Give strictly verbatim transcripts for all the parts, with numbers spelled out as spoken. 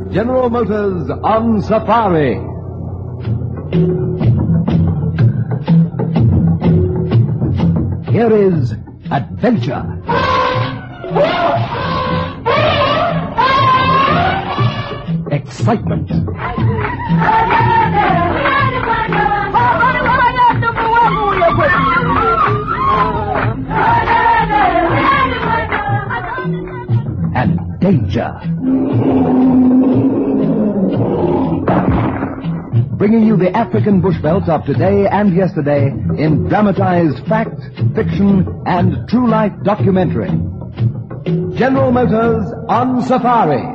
General Motors on Safari. Here is Adventure. Excitement. And danger. Bringing you the African bush veldt of today and yesterday in dramatized fact, fiction, and true-life documentary. General Motors on Safari.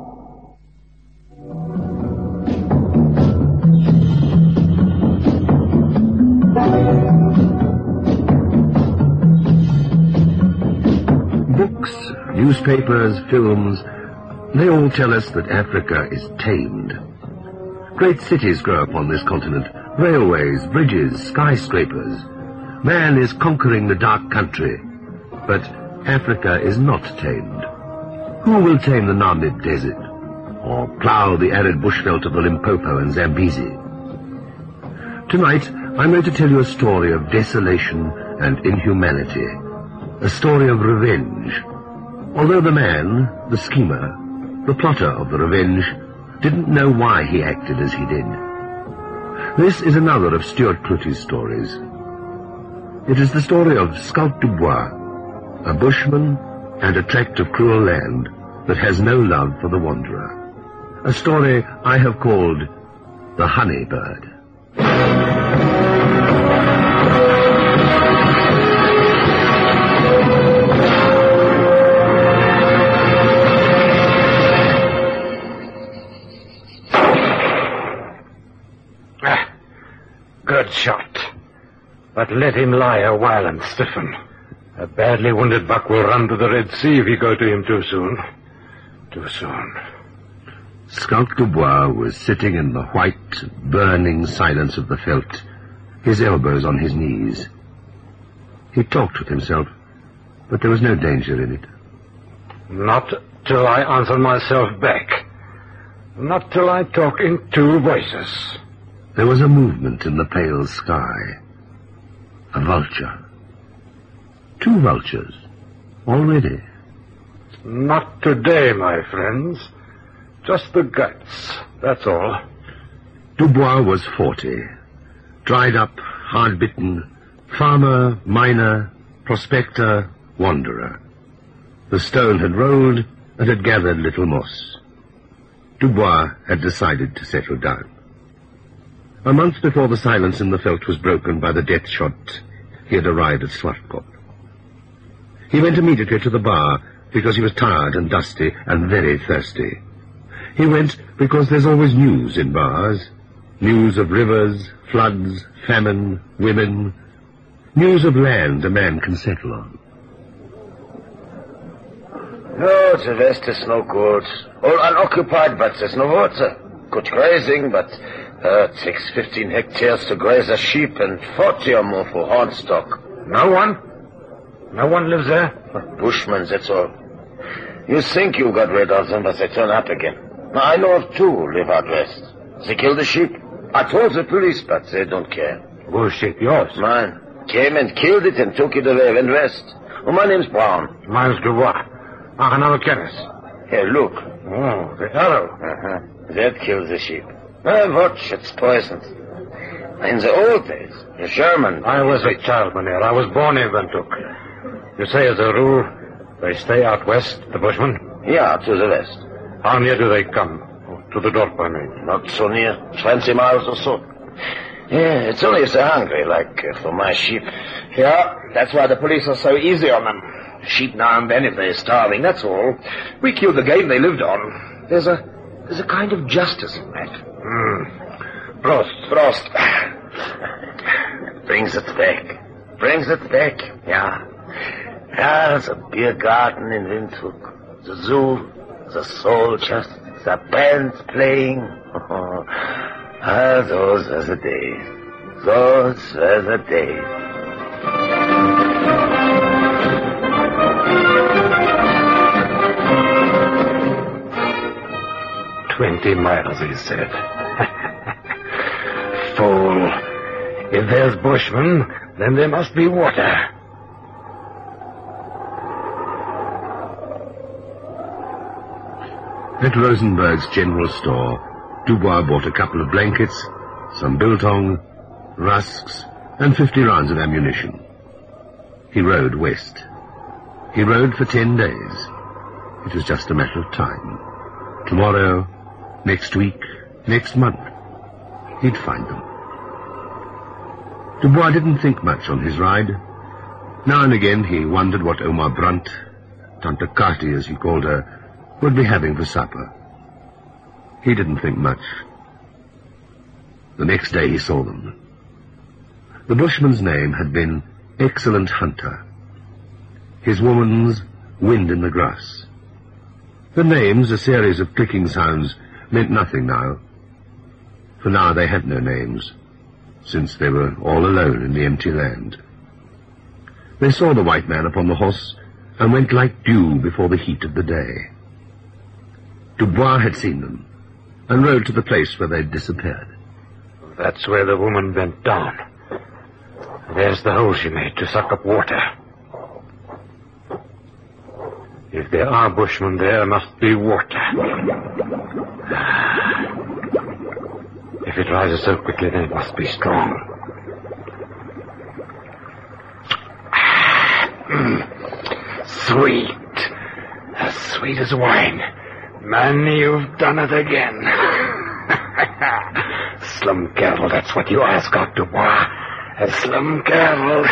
Books, newspapers, films, they all tell us that Africa is tamed. Great cities grow up on this continent, railways, bridges, skyscrapers. Man is conquering the dark country, but Africa is not tamed. Who will tame the Namib Desert, or plough the arid bushveld of the Limpopo and Zambezi? Tonight, I'm going to tell you a story of desolation and inhumanity, a story of revenge. Although the man, the schemer, the plotter of the revenge, didn't know why he acted as he did. This is another of Stuart Clutie's stories. It is the story of Schalk du Bois, a bushman and a tract of cruel land that has no love for the wanderer. A story I have called The Honey Bird. Good shot. But let him lie a while and stiffen. A badly wounded buck will run to the Red Sea if you go to him too soon. Too soon. Schalk du Bois was sitting in the white, burning silence of the veldt, his elbows on his knees. He talked with himself, but there was no danger in it. Not till I answer myself back. Not till I talk in two voices. There was a movement in the pale sky. A vulture. Two vultures. Already. Not today, my friends. Just the guts, that's all. Du Bois was forty. Dried up, hard-bitten. Farmer, miner, prospector, wanderer. The stone had rolled and had gathered little moss. Du Bois had decided to settle down. A month before the silence in the veldt was broken by the death shot, he had arrived at Swartkop. He went immediately to the bar because he was tired and dusty and very thirsty. He went because there's always news in bars. News of rivers, floods, famine, women. News of land a man can settle on. No, the west is no good. All unoccupied, but there's no water. Good grazing, but uh, it takes fifteen hectares to graze a sheep and forty or more for horn stock. No one? No one lives there? Bushmen, that's all. You think you got rid of them, but they turn up again. Now, I know of two who live out west. They killed the sheep. I told the police, but they don't care. Whose sheep? Yours? Mine. Came and killed it and took it away, went west. Oh, my name's Brown. Mine's Du Bois. Arnaud Kennis. Here, look. Oh, the arrow. Uh-huh. That kills the sheep. Uh, watch, it's poisoned. In the old days, the German... I was a child, Mynheer. I was born in Windhoek. You say, as a rule, they stay out west, the bushmen? Yeah, to the west. How near do they come? To the Dorp, I mean. Not so near. Twenty miles or so. Yeah, it's only if they're hungry, like uh, for my sheep. Yeah, that's why the police are so easy on them. Sheep now and then if they're starving, that's all. We killed the game they lived on. There's a there's a kind of justice in that. Hmm. Prost. Frost. Brings it back. Brings it back. Yeah. Yeah, the beer garden in Windhoek. The zoo. The soldiers. The bands playing. Ah, those were the days. Those were the days. twenty miles, he said. Fool. If there's bushmen, then there must be water. At Rosenberg's general store, Dubois bought a couple of blankets, some biltong, rusks, and fifty rounds of ammunition. He rode west. He rode for ten days. It was just a matter of time. Tomorrow, next week, next month, he'd find them. Dubois didn't think much on his ride. Now and again he wondered what Omar Brunt, Tante Carty as he called her, would be having for supper. He didn't think much. The next day he saw them. The bushman's name had been Excellent Hunter. His woman's Wind in the Grass. The names, a series of clicking sounds, meant nothing now. For now they had no names, since they were all alone in the empty land. They saw the white man upon the horse, and went like dew before the heat of the day. Dubois had seen them, and rode to the place where they'd disappeared. That's where the woman bent down. There's the hole she made to suck up water. If there are bushmen, there must be water. If it rises so quickly, then it must be strong. Sweet. As sweet as wine. Man, you've done it again. Slum cattle, that's what you are, Scott Dubois. A slum cattle.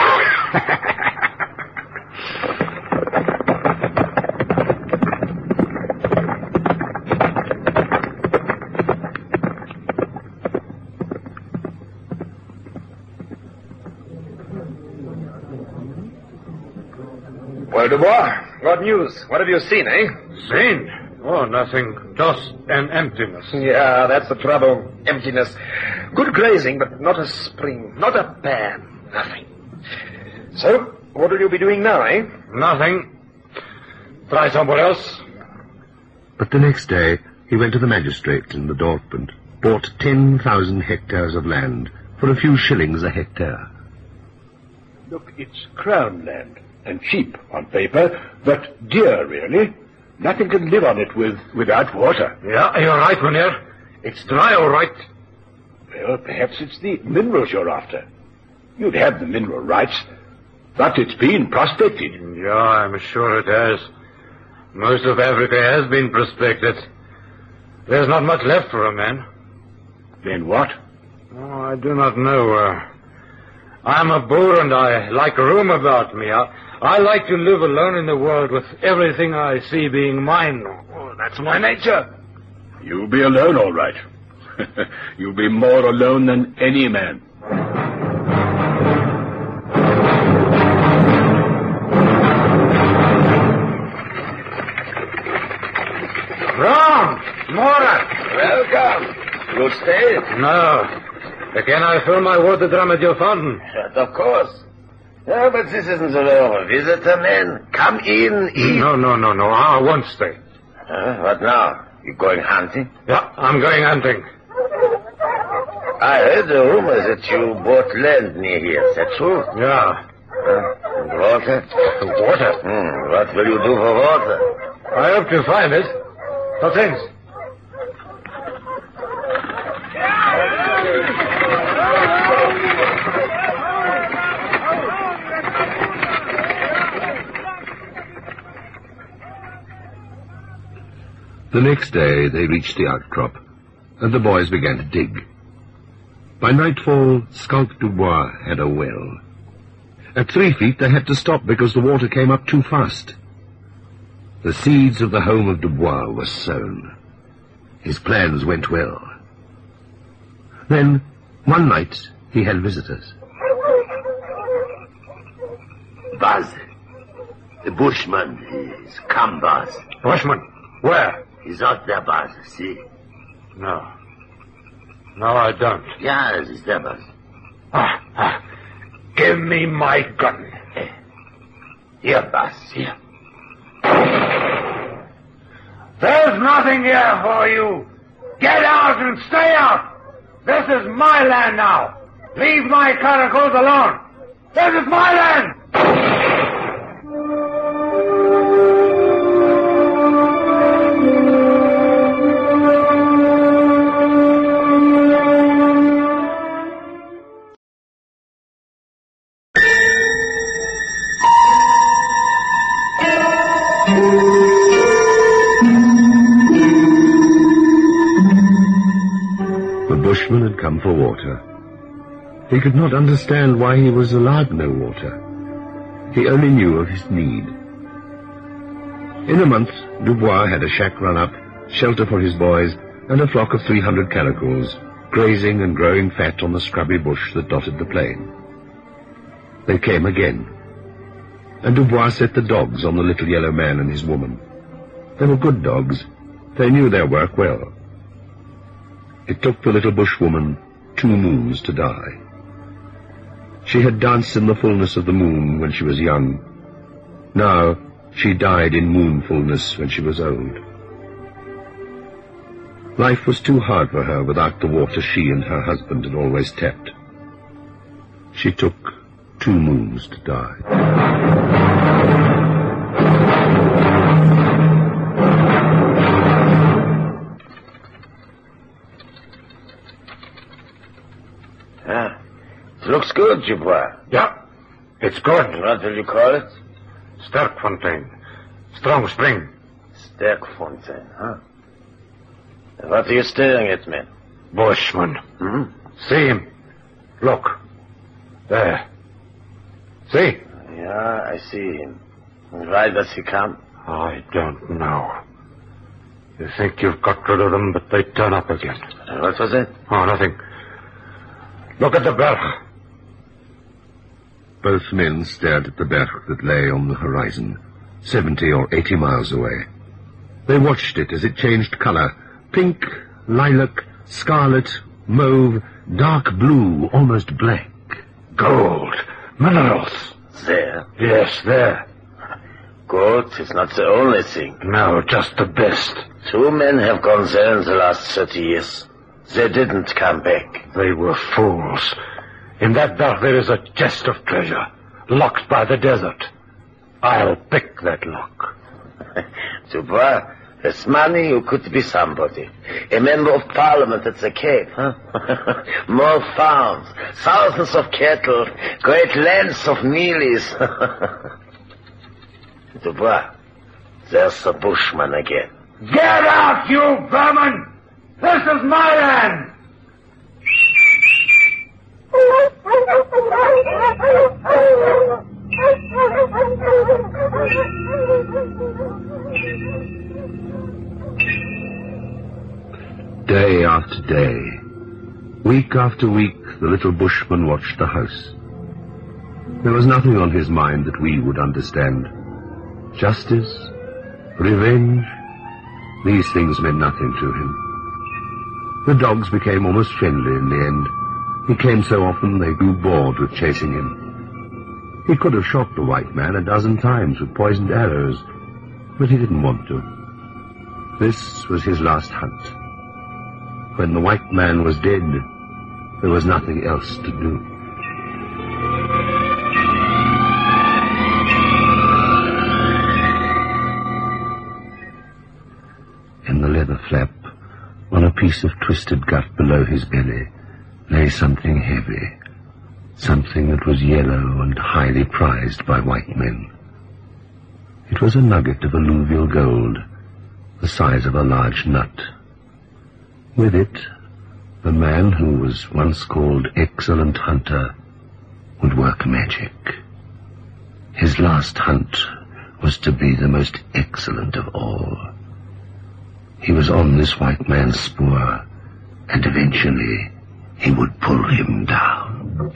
Well, Dubois, what news? What have you seen, eh? Seen? Oh, nothing. Dust and emptiness. Yeah, that's the trouble. Emptiness. Good grazing, but not a spring, not a pan, nothing. So, what will you be doing now, eh? Nothing. Try somewhere else. But the next day, he went to the magistrate in the Dorp and bought ten thousand hectares of land for a few shillings a hectare. Look, it's crown land, and cheap on paper, but dear, really. Nothing can live on it with without water. Yeah, you're right, Mynheer. It's dry, all right. Well, perhaps it's the minerals you're after. You'd have the mineral rights, but it's been prospected. Yeah, I'm sure it has. Most of Africa has been prospected. There's not much left for a man. Then what? Oh, I do not know. Uh, I'm a Boer and I like room about me. I, I like to live alone in the world with everything I see being mine. Oh, that's my nature. You'll be alone, all right. You'll be more alone than any man. Brown! Mora! Welcome. You'll stay? No. Can I fill my water drum at your fountain? Yes, of course. Yeah, but this isn't the law of a visitor, man. Come in, eat. No, no, no, no. I won't stay. Uh, what now? You going hunting? Yeah, I'm going hunting. I heard the rumors that you bought land near here. Is that true? Yeah. Uh, and water? Water? Hmm, what will you do for water? I hope to find it. What things? The next day they reached the outcrop, and the boys began to dig. By nightfall, Schalk Dubois had a well. At three feet they had to stop because the water came up too fast. The seeds of the home of Dubois were sown. His plans went well. Then, one night, he had visitors. Baz. The bushman is come, Baz. Bushman? Where? He's out there, Baz. See? No. No, I don't. Yeah, he's there, Baz. Ah, ah. Give me my gun. Hey. Here, Baz, here. There's nothing here for you. Get out and stay out! This is my land now! Leave my caracals alone! This is my land! The bushman had come for water. He could not understand why he was allowed no water. He only knew of his need. In a month, Dubois had a shack run up, shelter for his boys, and a flock of three hundred caracals, grazing and growing fat on the scrubby bush that dotted the plain. They came again, and Dubois set the dogs on the little yellow man and his woman. They were good dogs. They knew their work well. It took the little bushwoman two moons to die. She had danced in the fullness of the moon when she was young. Now she died in moonfulness when she was old. Life was too hard for her without the water she and her husband had always tapped. She took two moons to die. Ah, it looks good, Dubois. Yeah, it's good. What will you call it? Sterkfontein. Strong spring. Sterkfontein, huh? What are you staring at, man? Bushman. Hmm? See him. Look. There. See? Yeah, I see him. And why does he come? I don't know. You think you've got rid of them, but they turn up again. What was it? Oh, nothing. Look at the berg. Both men stared at the berg that lay on the horizon, seventy or eighty miles away. They watched it as it changed color. Pink, lilac, scarlet, mauve, dark blue, almost black. Gold. Minerals. There. Yes, there. Gold is not the only thing. No, just the best. Two men have gone there in the last thirty years. They didn't come back. They were fools. In that berg there is a chest of treasure, locked by the desert. I'll pick that lock. Dubois, there's money, you could be somebody. A member of parliament at the Cape, huh? More farms, thousands of cattle, great lands of mealies. Dubois, there's the bushman again. Get out, you vermin! This is my land! Day after day, week after week, the little bushman watched the house. There was nothing on his mind that we would understand. Justice, revenge, these things meant nothing to him. The dogs became almost friendly in the end. He came so often they grew bored with chasing him. He could have shot the white man a dozen times with poisoned arrows, but he didn't want to. This was his last hunt. When the white man was dead, there was nothing else to do. In the leather flap, on a piece of twisted gut below his belly, lay something heavy, something that was yellow and highly prized by white men. It was a nugget of alluvial gold, the size of a large nut. With it, the man who was once called Excellent Hunter would work magic. His last hunt was to be the most excellent of all. He was on this white man's spoor, and eventually he would pull him down.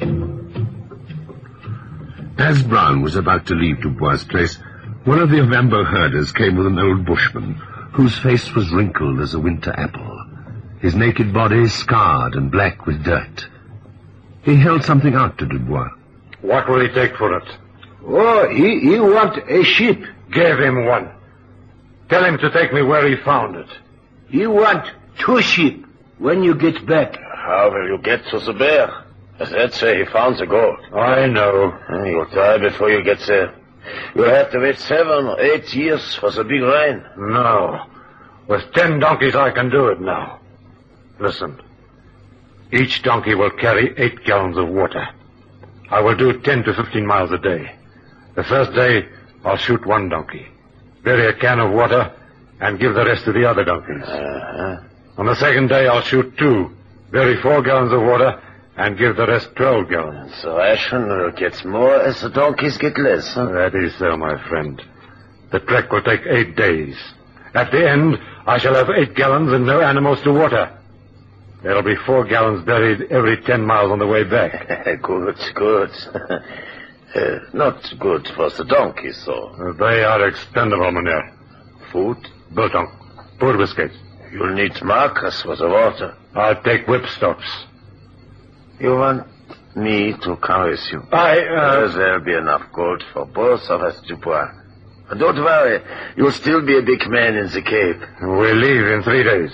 As Brown was about to leave Dubois' place, one of the Ovambo herders came with an old bushman, whose face was wrinkled as a winter apple, his naked body scarred and black with dirt. He held something out to Dubois. What will he take for it? Oh, he, he want a sheep. Give him one. Tell him to take me where he found it. He want Two sheep. When you get back? How will you get to the bear? That's where he found the gold. I know. You'll die before you get there. You'll have to wait seven or eight years for the big rain. No. With ten donkeys, I can do it now. Listen. Each donkey will carry eight gallons of water. I will do ten to fifteen miles a day. The first day, I'll shoot one donkey, bury a can of water, and give the rest to the other donkeys. Uh-huh. On the second day, I'll shoot two, bury four gallons of water, and give the rest twelve gallons. The ration will get more as the donkeys get less, huh? That is so, my friend. The trek will take eight days. At the end, I shall have eight gallons and no animals to water. There'll be four gallons buried every ten miles on the way back. Good, good. uh, not good for the donkeys, though. They are expendable, Mynheer. Food? Biltong. Poor biscuits. You'll need markers for the water. I'll take whipstops. You want me to come with you? I, uh... There'll be enough gold for both of us, Dubois. But don't worry, you'll still be a big man in the Cape. We leave in three days.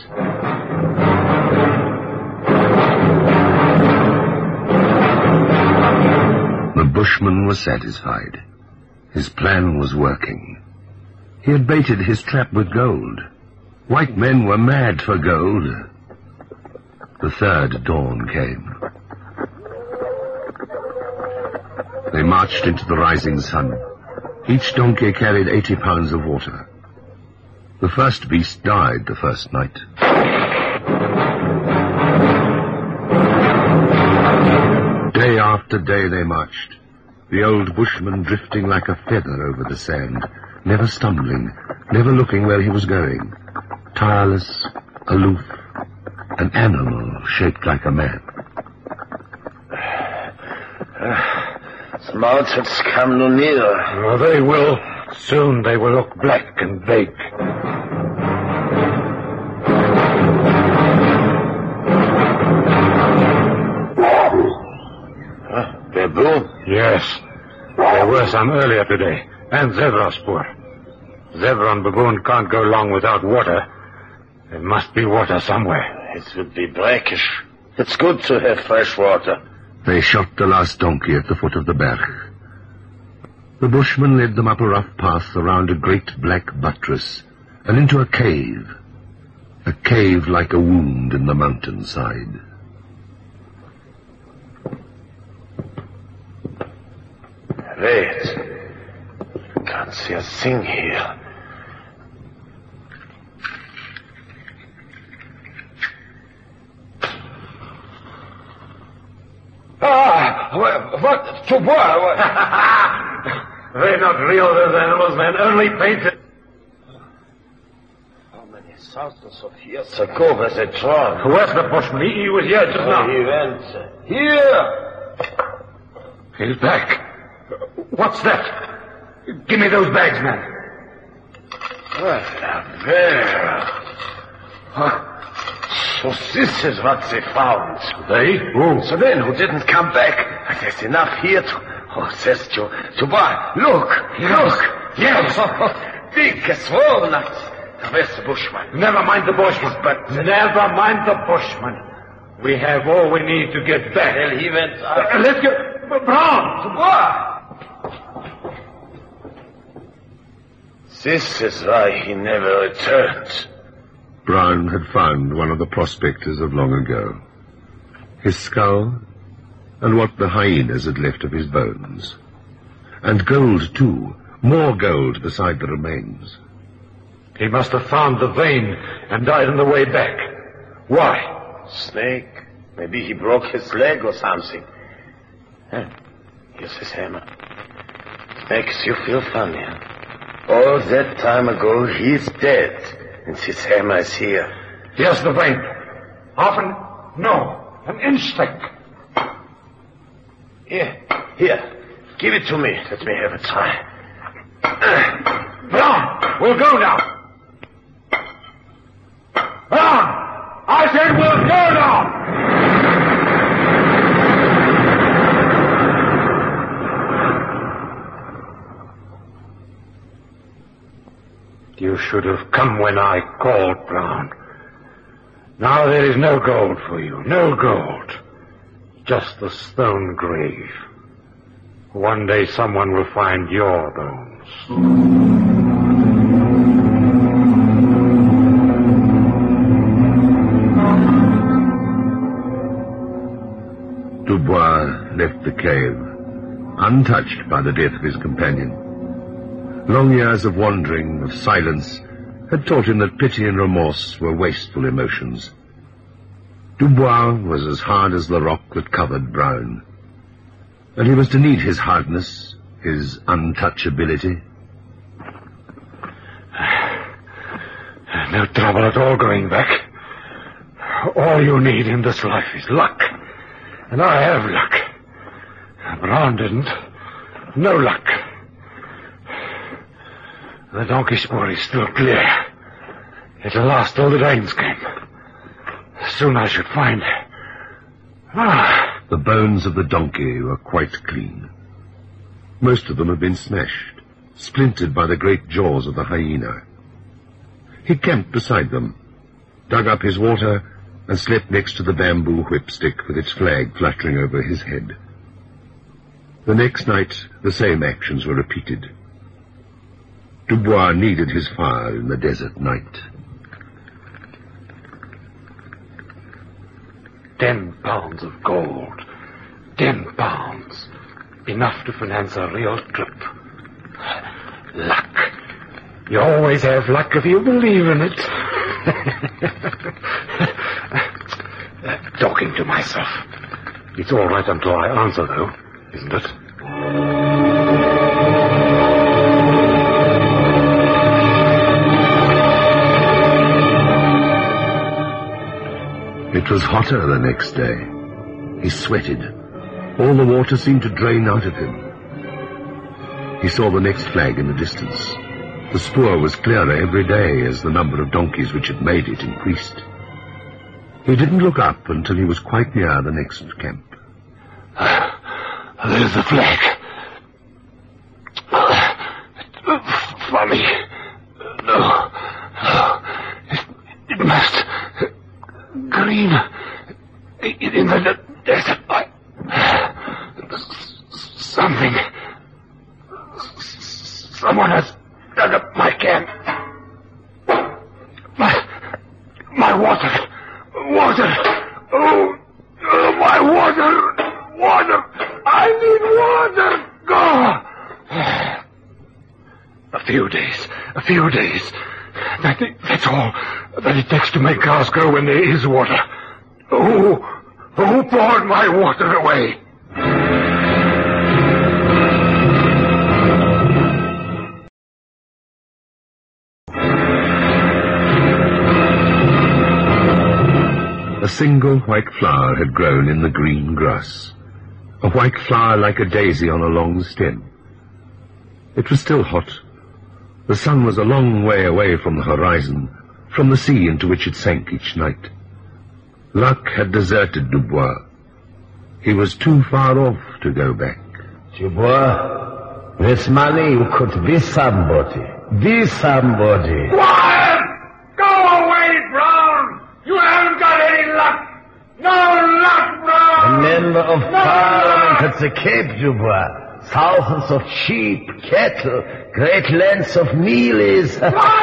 The bushman was satisfied. His plan was working. He had baited his trap with gold. White men were mad for gold. The third dawn came. They marched into the rising sun. Each donkey carried eighty pounds of water. The first beast died the first night. Day after day they marched, the old bushman drifting like a feather over the sand, never stumbling, never looking where he was going, tireless, aloof, an animal shaped like a man. The mountains come no nearer. Oh, they will. Soon they will look black and vague. Huh? Baboon? Yes. There were some earlier today. And zebra spoor. Zebra and baboon can't go long without water. There must be water somewhere. It would be brackish. It's good to have fresh water. They shot the last donkey at the foot of the berg. The bushman led them up a rough path around a great black buttress and into a cave. A cave like a wound in the mountainside. Wait. Can't see a thing here. Ah! What? what to what? They're not real, those animals, man. Only painted. How many thousands of years ago was it drawn? Where's the bushman? He, he was here just now. He went here. He's back. What's that? Give me those bags, man. Well, a bear. Huh. So this is what they found. They? Who? So then, who didn't come back? There's enough here to... Oh, says to... to buy. Look! Yes. Look! Yes! Oh, big as walnuts. Where's the bushman? Never mind the bushman. But... Never mind the bushman. We have all we need to get back. Well, he went... Uh, let's go... Brown! To buy. This is why he never returned. Brown had found one of the prospectors of long ago. His skull, and what the hyenas had left of his bones. And gold, too. More gold beside the remains. He must have found the vein and died on the way back. Why? Snake. Maybe he broke his leg or something. Huh. Here's his hammer. Makes you feel funny, huh? All that time ago, he's dead. And his hammer is here. Here's the vein. Half an... No, an inch thick. Here, here. Give it to me. Let me have a try. Brown, we'll go now. Brown, I said we'll go now. You should have come when I called, Brown. Now there is no gold for you, no gold. Just the stone grave. One day someone will find your bones. Dubois left the cave, untouched by the death of his companion. Long years of wandering, of silence, had taught him that pity and remorse were wasteful emotions. Dubois was as hard as the rock that covered Brown, and he was to need his hardness, his untouchability. No trouble at all going back. All you need in this life is luck. And I have luck. Brown didn't. No luck. The donkey spoor is still clear. It'll last till the rains came. Soon I should find... Ah. The bones of the donkey were quite clean. Most of them had been smashed, splintered by the great jaws of the hyena. He camped beside them, dug up his water, and slept next to the bamboo whipstick with its flag fluttering over his head. The next night, the same actions were repeated. Dubois needed his fire in the desert night. Ten pounds of gold. Ten pounds. Enough to finance a real trip. Luck. You always have luck if you believe in it. Talking to myself. It's all right until I answer, though, isn't it? It was hotter the next day. He sweated. All the water seemed to drain out of him. He saw the next flag in the distance. The spoor was clearer every day as the number of donkeys which had made it increased. He didn't look up until he was quite near the next camp. There's the flag. Funny. No. No. It, it must... Green. In the desert. I... Something. Someone has dug up my camp. My... My water. Water. Oh, oh, my water. Water. I need water. Go. A few days. A few days. That, that's all that it takes to make cars go when there is water. Who, who poured my water away? A single white flower had grown in the green grass, a white flower like a daisy on a long stem. It was still hot. The sun was a long way away from the horizon, from the sea into which it sank each night. Luck had deserted Dubois. He was too far off to go back. Dubois, with money you could be somebody. Be somebody. Quiet! Go away, Brown! You haven't got any luck! No luck, Brown! A member of no Parliament luck. at the Cape, Dubois. Thousands of sheep, cattle, great lengths of mealies.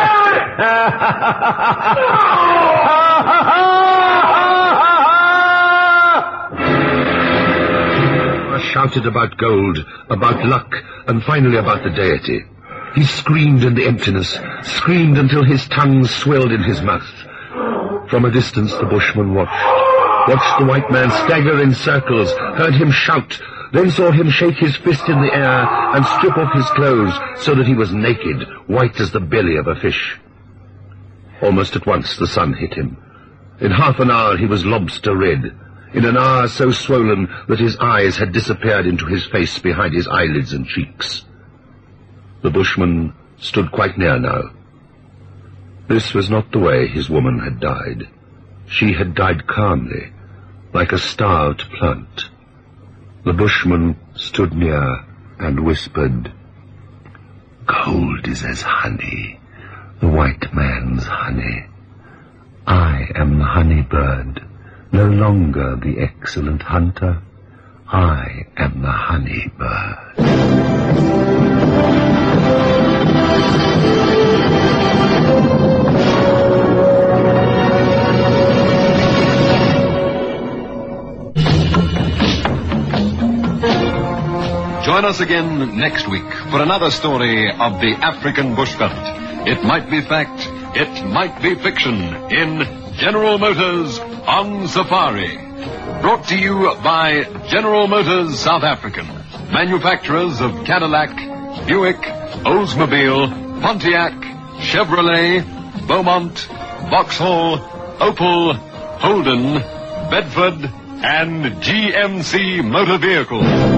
Shouted about gold, about luck, and finally about the deity. He screamed in the emptiness, screamed until his tongue swelled in his mouth. From a distance the bushman watched, watched the white man stagger in circles, heard him shout, then saw him shake his fist in the air and strip off his clothes so that he was naked, white as the belly of a fish. Almost at once the sun hit him. In half an hour he was lobster red, in an hour so swollen that his eyes had disappeared into his face behind his eyelids and cheeks. The bushman stood quite near now. This was not the way his woman had died. She had died calmly, like a starved plant. The bushman stood near and whispered, "Gold is as honey, the white man's honey. I am the honey bird, no longer the excellent hunter. I am the honey bird. Join us again next week for another story of the African bushveld. It might be fact, it might be fiction in General Motors on Safari. Brought to you by General Motors South African, manufacturers of Cadillac, Buick, Oldsmobile, Pontiac, Chevrolet, Beaumont, Vauxhall, Opel, Holden, Bedford, and G M C Motor Vehicles.